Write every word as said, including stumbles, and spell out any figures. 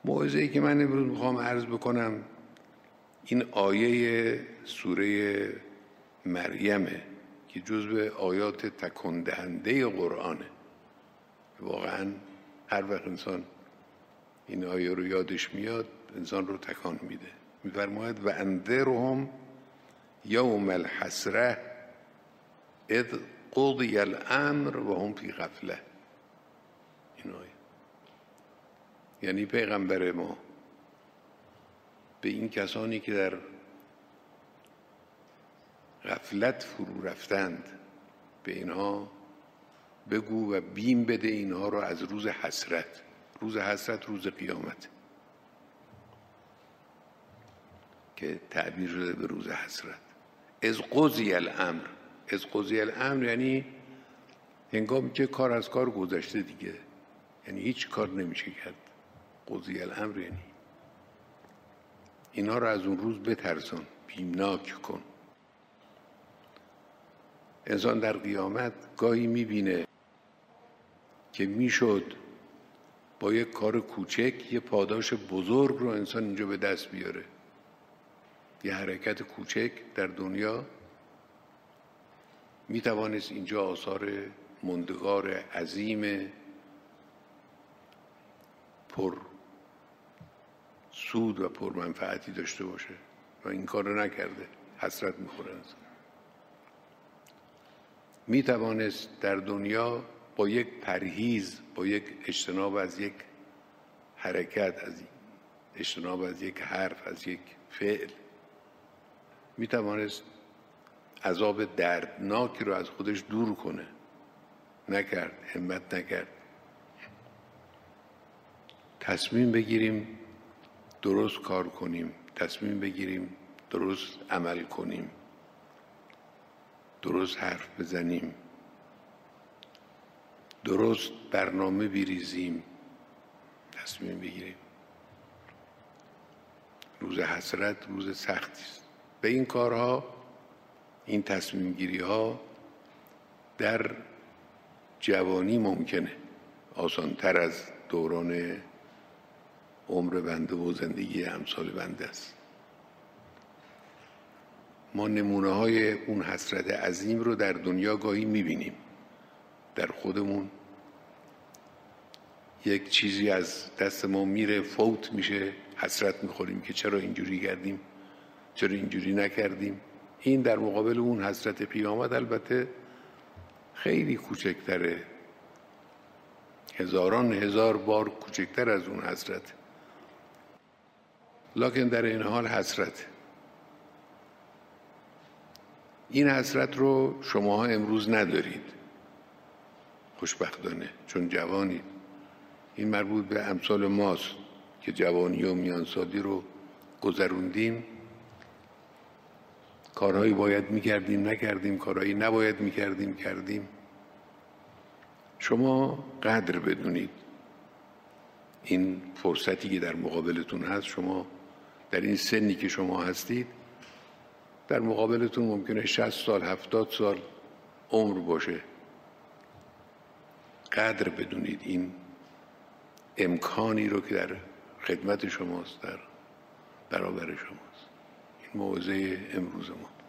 موعظه‌ای که من امروز میخوام عرض بکنم این آیه سوره مریمه که جزو آیات تکان دهنده قرآنه. واقعا هر وقت انسان این آیه رو یادش میاد انسان رو تکان میده. میفرماید و انذرهم یوم الحسره اذ قضی الامر و هم فی غفله. این آیه یعنی پیغمبر ما به این کسانی که در غفلت فرو رفتند به اینها بگو و بیم بده اینها رو از روز حسرت. روز حسرت روز قیامت که تعبیر شده به روز حسرت. از قضی الامر، از قضی الامر یعنی هنگامی که کار از کار گذشته دیگه، یعنی هیچ کار نمیشه کرد. قضی الامر یعنی اینا رو از اون روز بترسان، بیمناک کن. انسان در قیامت گاهی میبینه که میشد با یک کار کوچک یه پاداش بزرگ رو انسان اینجا به دست بیاره. یه حرکت کوچک در دنیا میتوانست اینجا آثار ماندگار عظیم پر سود و پر منفعتی داشته باشه و این کار رو نکرده، حسرت میخوره انسان. میتوانست در دنیا با یک پرهیز، با یک اجتناب از یک حرکت، از اجتناب از یک حرف، از یک فعل، میتوانست عذاب دردناکی رو از خودش دور کنه. نکرد، همت نکرد. تصمیم بگیریم درست کار کنیم، تصمیم بگیریم درست عمل کنیم، درست حرف بزنیم، درست برنامه بریزیم، تصمیم بگیریم. روز حسرت روز سختی است. به این کارها، این تصمیم گیری ها در جوانی ممکنه، آسانتر از دوران عمر بنده و زندگی امثال بنده است. ما نمونه های اون حسرت عظیم رو در دنیا گاهی میبینیم. در خودمون یک چیزی از دست ما میره، فوت میشه، حسرت میخوریم که چرا اینجوری کردیم، چرا اینجوری نکردیم. این در مقابل اون حسرت پیامد البته خیلی کوچکتره، هزاران هزار بار کوچکتر از اون حسرت. لکن در این حال حسرت. این حسرت رو شماها امروز ندارید، خوشبختانه، چون جوانید. این مربوط به امثال ماست که جوانی و میانسالی رو گذروندیم. کارهایی باید میکردیم نکردیم، کارهایی نباید میکردیم کردیم. شما قدر بدونید این فرصتی که در مقابلتون هست. شما در این سنی که شما هستید، در مقابلتون ممکنه شصت سال هفتاد سال عمر باشه. قدر بدونید این امکانی رو که در خدمت شماست، در برابر شماست. این موعظه امروز ما.